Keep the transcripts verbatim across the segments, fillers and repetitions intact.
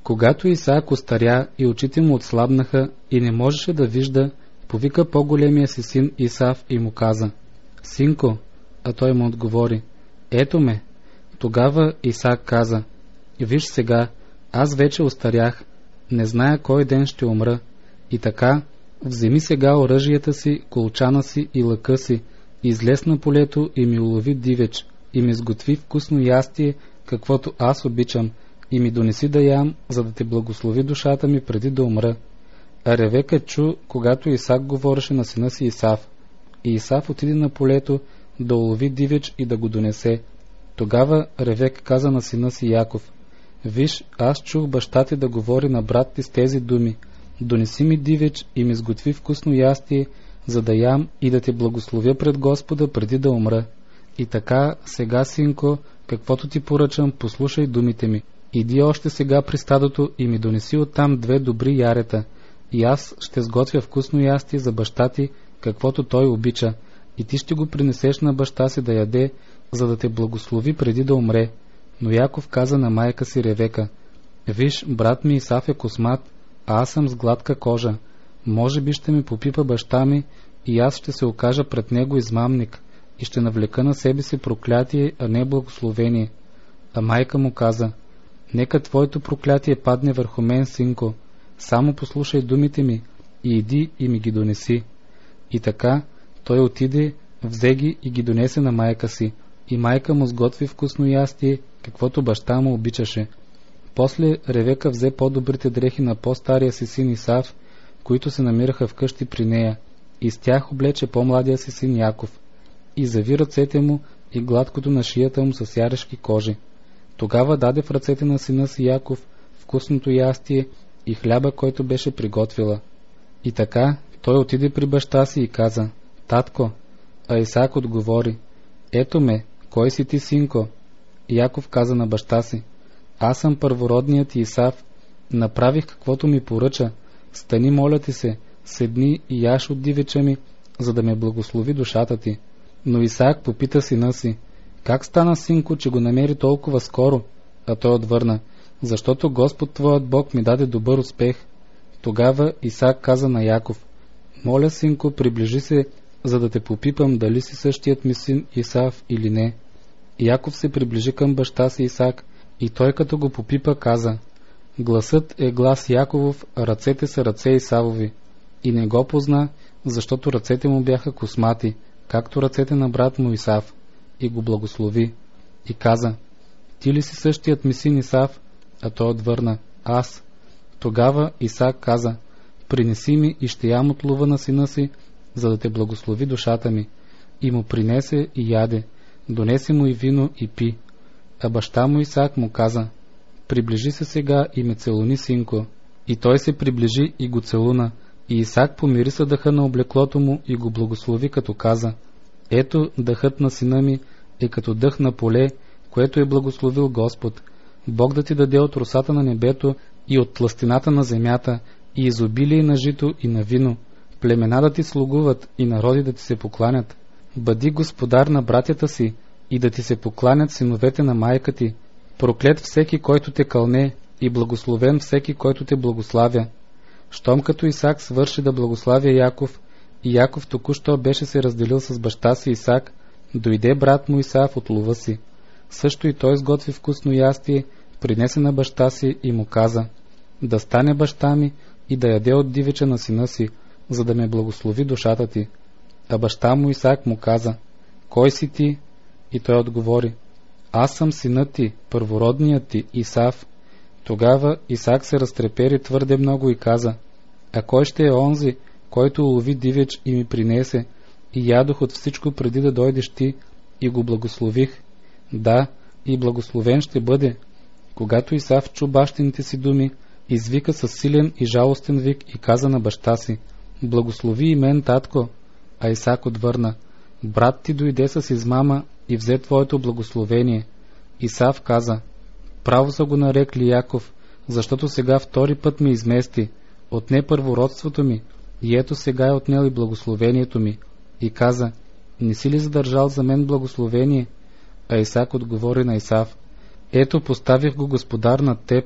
Когато Исаак остаря и очите му отслабнаха и не можеше да вижда, повика по-големия си син Исав и му каза: Синко, а той му отговори: Ето ме. Тогава Исаак каза: Виж сега, аз вече остарях, не зная кой ден ще умра, и така, вземи сега оръжията си, колчана си и лъка си, излез на полето и ми улови дивеч, и ми сготви вкусно ястие, каквото аз обичам, и ми донеси да ям, за да те благослови душата ми преди да умра. А Ревека чу, когато Исак говореше на сина си Исав. И Исав отиде на полето да улови дивеч и да го донесе. Тогава Ревека каза на сина си Яков: Виж, аз чух баща ти да говори на брат ти с тези думи: Донеси ми дивеч и ми сготви вкусно ястие, за да ям и да те благословя пред Господа преди да умра. И така, сега, синко, каквото ти поръчам, послушай думите ми. Иди още сега при стадото и ми донеси оттам две добри ярета, и аз ще сготвя вкусно ястие за баща ти, каквото той обича, и ти ще го принесеш на баща си да яде, за да те благослови преди да умре. Но Яков каза на майка си Ревека: Виж, брат ми Исав е космат, а аз съм с гладка кожа. Може би ще ми попипа баща ми и аз ще се окажа пред него измамник и ще навлека на себе си проклятие, а не благословение. А майка му каза: Нека твоето проклятие падне върху мен, синко, само послушай думите ми и иди и ми ги донеси. И така той отиде, взе ги и ги донесе на майка си, и майка му сготви вкусно ястие, каквото баща му обичаше. После Ревека взе по-добрите дрехи на по-стария си син Исав, които се намираха вкъщи при нея, и с тях облече по-младия си син Яков, и зави ръцете му и гладкото на шията му с ярешки кожи. Тогава даде в ръцете на сина си Яков вкусното ястие и хляба, който беше приготвила. И така той отиде при баща си и каза: Татко. А Исак отговори: Ето ме, кой си ти, синко? И Яков каза на баща си: Аз съм първородният ти Исав, направих каквото ми поръча, стани, моля ти се, седни и яш от дивеча ми, за да ме благослови душата ти. Но Исаак попита сина си: Как стана, синко, че го намери толкова скоро? А той отвърна: Защото Господ твоят Бог ми даде добър успех. Тогава Исаак каза на Яков: Моля, синко, приближи се, за да те попипам дали си същият ми син Исав или не. И Яков се приближи към баща си Исак, и той като го попипа каза: Гласът е глас Яковов, а ръцете са ръце Исавови. И не го позна, защото ръцете му бяха космати, както ръцете на брат му Исав, и го благослови. И каза: Ти ли си същият ми син Исав? А той отвърна: Аз. Тогава Исак каза: Принеси ми и ще ям от лова на сина си, за да те благослови душата ми. И му принесе и яде, донесе му и вино и пи. А баща му Исак му каза: Приближи се сега и ме целуни, синко. И той се приближи и го целуна, и Исак помириса дъха на облеклото му и го благослови, като каза: Ето, дъхът на сина ми е като дъх на поле, което е благословил Господ. Бог да ти даде от росата на небето и от тлъстината на земята, и изобилие на жито и на вино, племена да ти слугуват и народи да ти се покланят. Бъди господар на братята си и да ти се покланят синовете на майка ти. Проклет всеки, който те кълне, и благословен всеки, който те благославя. Щом като Исак свърши да благославя Яков, и Яков току-що беше се разделил с баща си Исак, дойде брат му Исав от лова си. Също и той сготви вкусно ястие, принесе на баща си и му каза: Да стане баща ми и да яде от дивеча на сина си, за да ме благослови душата ти. А баща му Исак му каза: Кой си ти? И той отговори: Аз съм синът ти, първородният ти Исав. Тогава Исак се разтрепери твърде много и каза: А кой ще е онзи, който улови дивеч и ми принесе, и ядох от всичко преди да дойдеш ти, и го благослових? Да, и благословен ще бъде. Когато Исав чу бащините си думи, извика със силен и жалостен вик и каза на баща си: Благослови и мен, татко. А Исак отвърна: Брат ти дойде с измама и взе твоето благословение. Исав каза: Право са го нарекли Яков, защото сега втори път ми измести, отне първородството ми, и ето сега е отнел и благословението ми. И каза: Не си ли задържал за мен благословение? А Исак отговори на Исав: Ето, поставих го господар над теб,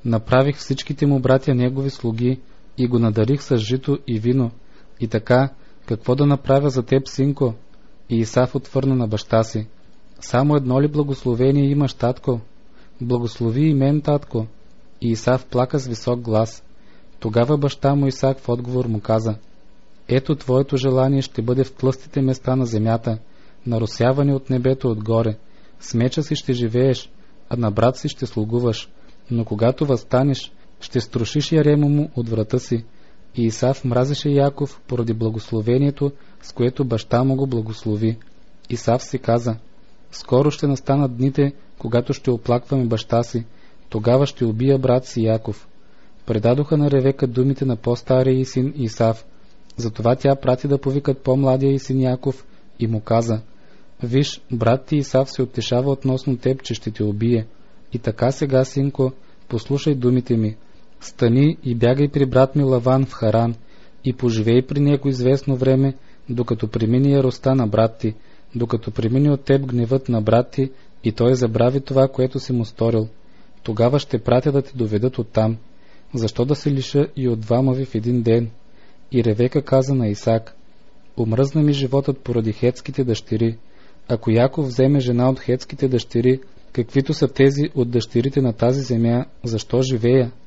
Направих всичките му братя негови слуги и го надарих с жито и вино. И така, какво да направя за теб, синко? И Исав отвърна на баща си: само едно ли благословение имаш, татко? Благослови и мен, татко. И Исав плака с висок глас. Тогава баща му Исак в отговор му каза: ето твоето желание ще бъде в тлъстите места на земята, наросяване от небето отгоре. С меча си ще живееш, а на брат си ще слугуваш, но когато възстанеш, ще струшиш ярема му от врата си. И Исав мразеше Яков поради благословението, с което баща му го благослови. Исав си каза: скоро ще настанат дните, когато ще оплакваме баща си, тогава ще убия брат си Яков. Предадоха на Ревека думите на по-стария й син Исав. Затова тя прати да повикат по-младия й син Яков и му каза: виж, брат ти Исав се утешава относно теб, че ще те убие. И така сега, синко, послушай думите ми. Стани и бягай при брат ми Лаван в Харан и поживей при него известно време, докато премине яростта на брат ти, докато премине от теб гневът на брат ти и той забрави това, което си му сторил. Тогава ще пратя да те доведат оттам. Защо да се лиша и от двама ви в един ден? И Ревека каза на Исак: омръзна ми животът поради хетските дъщери. Ако Яков вземе жена от хетските дъщери, каквито са тези от дъщерите на тази земя, защо живея?